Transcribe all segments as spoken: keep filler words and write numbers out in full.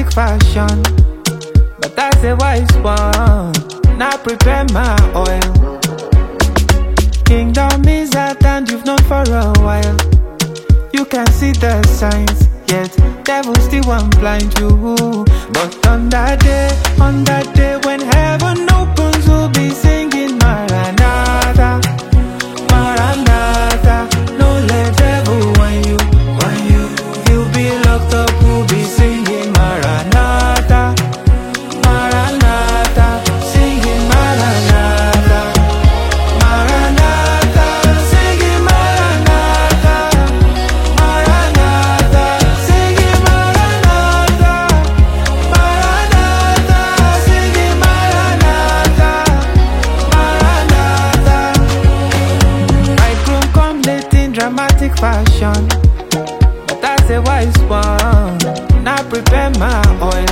dramatic fashion, but that's a wise one. Now prepare my oil. Kingdom is at and you've known for a while. You can see the signs, yet devil still won't blind you. But on that day, on that day when heaven opens, we'll be singing Maranatha, Maranatha. No let devil when you, when you, you'll be locked up. We'll be singing Maranatha, Maranatha, singing Maranatha, Maranatha, singing Maranatha, Maranatha, singing Maranatha, Maranatha, singing Maranatha, Maranatha. Bridegroom come late in dramatic fashion, but that's a wise one. Now prepare my oil.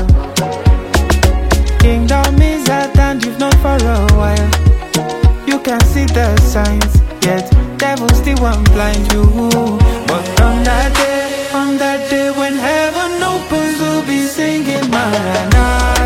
Kingdom is at and you've known for a while. You can see the signs, yet devil still won't blind you. But on that day, on that day when heaven opens, we'll be singing Maranatha.